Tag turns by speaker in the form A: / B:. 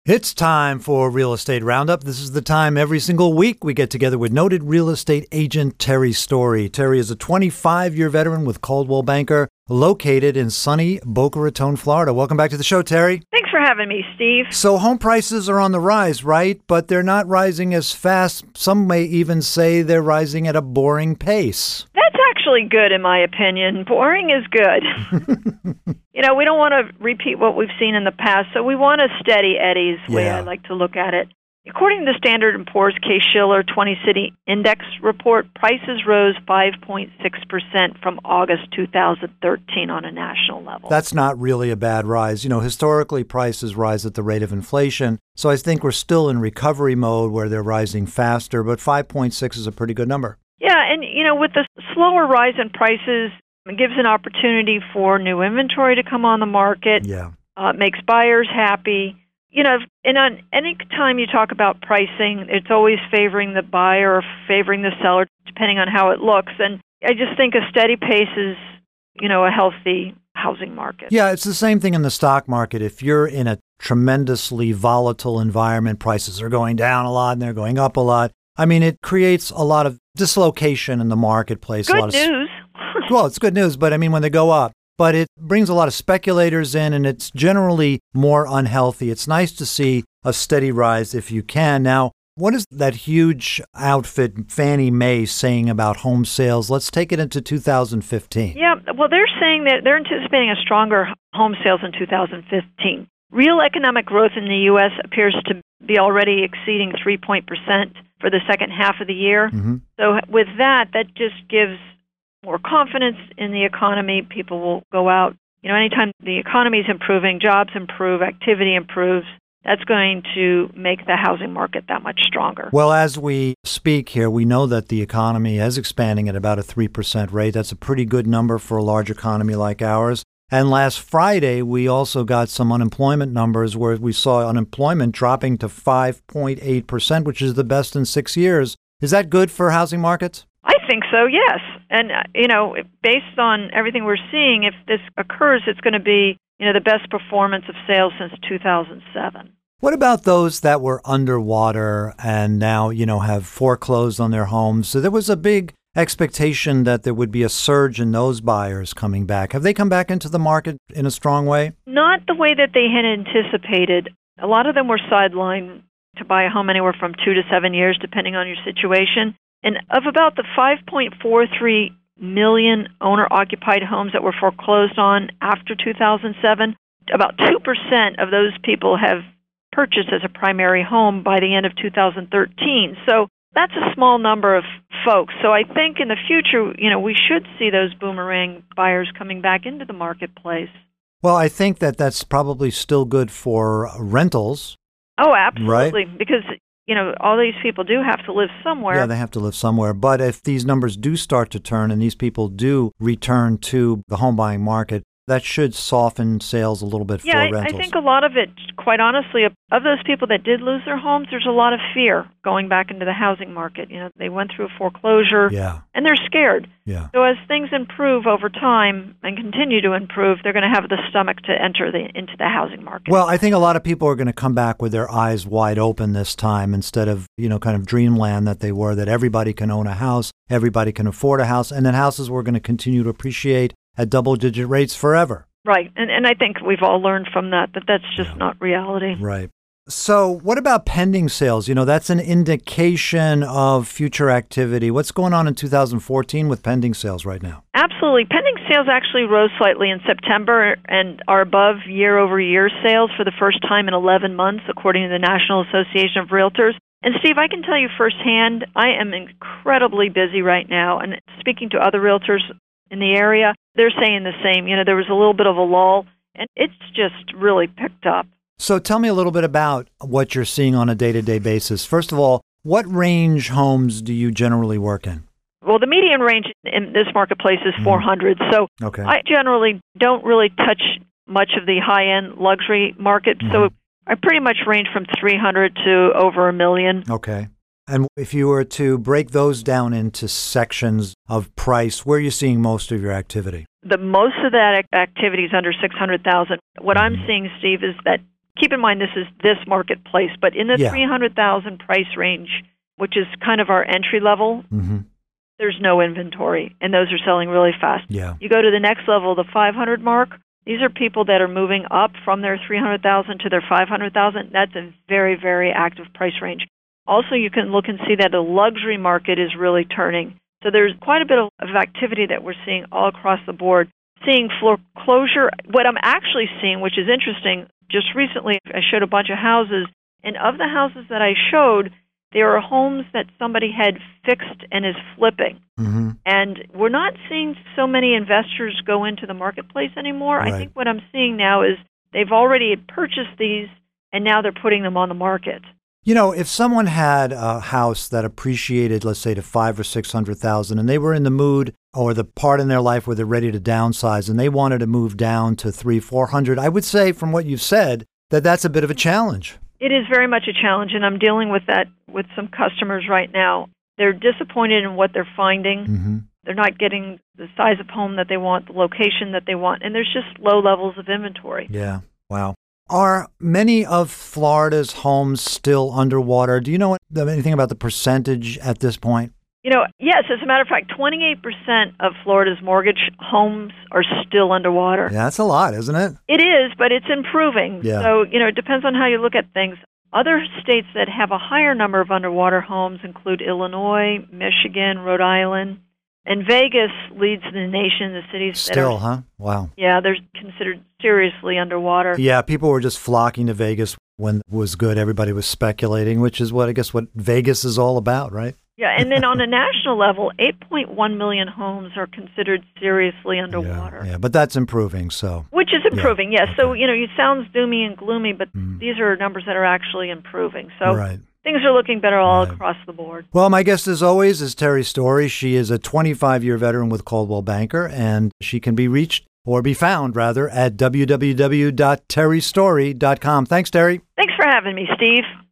A: It's time for Real Estate Roundup. This is the time every single week we get together with noted real estate agent Terry Story. Terry is a 25-year veteran with Coldwell Banker, located in sunny Boca Raton, Florida. Welcome back to the show, Terry.
B: Thanks for having me, Steve.
A: So home prices are on the rise, right? But they're not rising as fast. Some may even say they're rising at a boring pace.
B: That's actually good, in my opinion. Boring is good. We don't want to repeat what we've seen in the past, so we want a steady Eddie's way I like to look at it. According to the Standard & Poor's Case-Shiller 20-City Index report, prices rose 5.6% from August 2013 on a national level.
A: That's not really a bad rise. Historically, prices rise at the rate of inflation. So I think we're still in recovery mode where they're rising faster, but 5.6 is a pretty good number.
B: Yeah, and, with the slower rise in prices, it gives an opportunity for new inventory to come on the market.
A: Yeah.
B: It makes buyers happy. And on any time you talk about pricing, it's always favoring the buyer or favoring the seller, depending on how it looks. And I just think a steady pace is, a healthy housing market.
A: Yeah, it's the same thing in the stock market. If you're in a tremendously volatile environment, prices are going down a lot and they're going up a lot. I mean, it creates a lot of dislocation in the marketplace.
B: Good news.
A: Well, it's good news, but when they go up. But it brings a lot of speculators in, and it's generally more unhealthy. It's nice to see a steady rise if you can. Now, what is that huge outfit Fannie Mae saying about home sales? Let's take it into 2015.
B: Yeah, well, they're saying that they're anticipating a stronger home sales in 2015. Real economic growth in the U.S. appears to be already exceeding 3% for the second half of the year.
A: Mm-hmm.
B: So with that just gives more confidence in the economy. People will go out. Anytime the economy is improving, jobs improve, activity improves, that's going to make the housing market that much stronger.
A: Well, as we speak here, we know that the economy is expanding at about a 3% rate. That's a pretty good number for a large economy like ours. And last Friday, we also got some unemployment numbers where we saw unemployment dropping to 5.8%, which is the best in 6 years. Is that good for housing markets?
B: I think so, yes. And, based on everything we're seeing, if this occurs, it's going to be, the best performance of sales since 2007.
A: What about those that were underwater and now, have foreclosed on their homes? So there was a big expectation that there would be a surge in those buyers coming back. Have they come back into the market in a strong way?
B: Not the way that they had anticipated. A lot of them were sidelined to buy a home anywhere from 2 to 7 years, depending on your situation. And of about the 5.43 million owner-occupied homes that were foreclosed on after 2007, about 2% of those people have purchased as a primary home by the end of 2013. So that's a small number of folks. So I think in the future, we should see those boomerang buyers coming back into the marketplace.
A: Well, I think that's probably still good for rentals.
B: Oh, absolutely.
A: Right?
B: Because all these people do have to live somewhere.
A: Yeah, they have to live somewhere. But if these numbers do start to turn and these people do return to the home buying market, that should soften sales a little bit for rentals.
B: I think a lot of it, quite honestly, of those people that did lose their homes, there's a lot of fear going back into the housing market. They went through a foreclosure, and they're scared.
A: Yeah.
B: So as things improve over time and continue to improve, they're going to have the stomach to enter into the housing market.
A: Well, I think a lot of people are going to come back with their eyes wide open this time instead of, kind of dreamland that they were, that everybody can own a house, everybody can afford a house, and then houses were going to continue to appreciate at double-digit rates forever.
B: Right. And I think we've all learned from that's just not reality.
A: Right. So what about pending sales? That's an indication of future activity. What's going on in 2014 with pending sales right now?
B: Absolutely. Pending sales actually rose slightly in September and are above year-over-year sales for the first time in 11 months, according to the National Association of Realtors. And Steve, I can tell you firsthand, I am incredibly busy right now. And speaking to other realtors in the area, they're saying the same. There was a little bit of a lull, and it's just really picked up.
A: So tell me a little bit about what you're seeing on a day-to-day basis. First of all, what range homes do you generally work in?
B: Well, the median range in this marketplace is 400. So
A: okay.
B: I generally don't really touch much of the high-end luxury market. So I pretty much range from 300 to over $1 million.
A: Okay. And if you were to break those down into sections of price, where are you seeing most of your activity?
B: The most of that activity is under $600,000. What I'm seeing, Steve, is that keep in mind this marketplace, but in the 300,000 price range, which is kind of our entry level, there's no inventory, and those are selling really fast.
A: Yeah.
B: You go to the next level, the 500 mark. These are people that are moving up from their 300,000 to their 500,000. That's a very, very active price range. Also, you can look and see that the luxury market is really turning. So there's quite a bit of activity that we're seeing all across the board. Seeing foreclosure, what I'm actually seeing, which is interesting, just recently I showed a bunch of houses, and of the houses that I showed, there are homes that somebody had fixed and is flipping. And we're not seeing so many investors go into the marketplace anymore.
A: Right.
B: I think what I'm seeing now is they've already purchased these, and now they're putting them on the market.
A: You know, if someone had a house that appreciated, let's say, to $500,000 or $600,000, and they were in the mood or the part in their life where they're ready to downsize, and they wanted to move down to $300,000-$400,000, I would say, from what you've said, that that's a bit of a challenge.
B: It is very much a challenge, and I'm dealing with that with some customers right now. They're disappointed in what they're finding. They're not getting the size of home that they want, the location that they want, and there's just low levels of inventory.
A: Yeah. Wow. Are many of Florida's homes still underwater? Do you know anything about the percentage at this point?
B: You know, yes, as a matter of fact, 28% of Florida's mortgage homes are still underwater.
A: Yeah, that's a lot, isn't it?
B: It is, but it's improving.
A: Yeah.
B: So, you know, it depends on how you look at things. Other states that have a higher number of underwater homes include Illinois, Michigan, Rhode Island, and Vegas leads the nation, the cities
A: Still,
B: that
A: huh? Wow.
B: Yeah, they're considered seriously underwater.
A: Yeah, people were just flocking to Vegas when it was good. Everybody was speculating, which is what Vegas is all about, right?
B: Yeah, and then on a national level, 8.1 million homes are considered seriously underwater.
A: Yeah, but that's improving, so.
B: Which is improving, yes.
A: Okay.
B: So, you know, it sounds doomy and gloomy, but these are numbers that are actually improving. So
A: Right.
B: things are looking better all across the board.
A: Well, my guest, as always, is Terry Story. She is a 25-year veteran with Coldwell Banker, and she can be reached, or be found, rather, at www.terrystory.com. Thanks, Terry.
B: Thanks for having me, Steve.